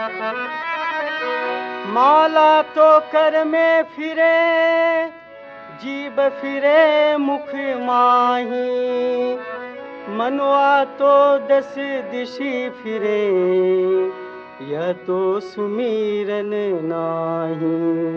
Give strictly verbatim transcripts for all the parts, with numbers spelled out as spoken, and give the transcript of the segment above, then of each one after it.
माला तो कर में फिरे, जीभ फिरे मुख माही, मनवा तो दस दिशि फिरे, यह तो सुमीरन नाही।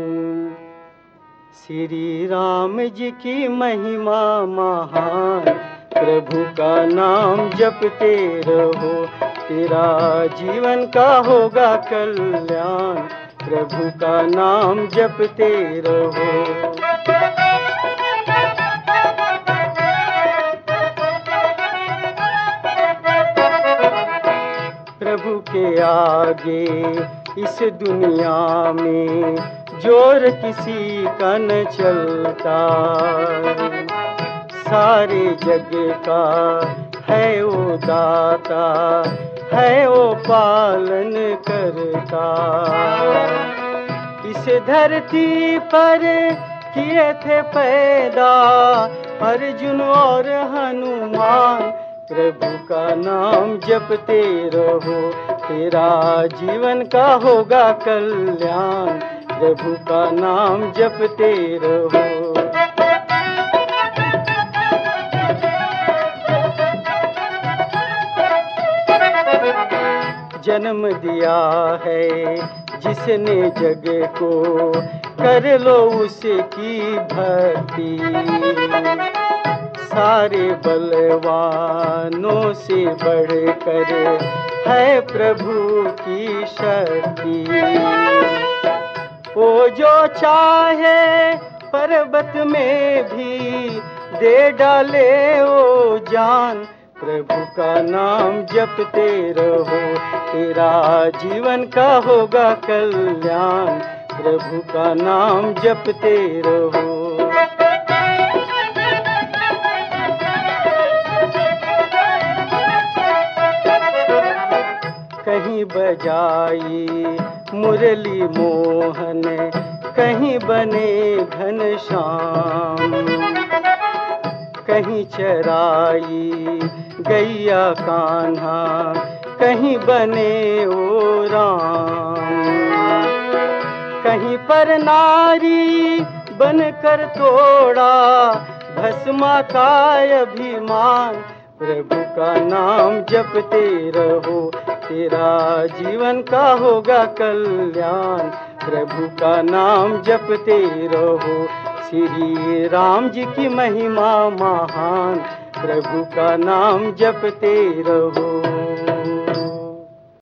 श्री राम जी की महिमा महान, प्रभु का नाम जपते रहो, तेरा जीवन का होगा कल्याण, प्रभु का नाम जपते रहो। प्रभु के आगे इस दुनिया में जोर किसी का न चलता, सारे जग का है वो दाता, है वो पालन करता। इस धरती पर किए थे पैदा अर्जुन और हनुमान, प्रभु का नाम जपते रहो, तेरा जीवन का होगा कल्याण, प्रभु का नाम जपते रहो। जन्म दिया है जिसने जग को, कर लो उसकी भक्ति, सारे बलवानों से बढ़कर है प्रभु की शक्ति। वो जो चाहे पर्वत में भी दे डाले वो जान, प्रभु का नाम जपते रहो, तेरा जीवन का होगा कल्याण, प्रभु का नाम जपते रहो। कहीं बजाई मुरली मोहन, कहीं बने घनश्याम, कहीं चराई गैया कान्हा, कहीं बने ओ राम। कहीं पर नारी बनकर तोड़ा भस्मा का अभिमान, प्रभु का नाम जपते रहो, तेरा जीवन का होगा कल्याण, प्रभु का नाम जपते रहो। श्री राम जी की महिमा महान, प्रभु का नाम जपते रहो।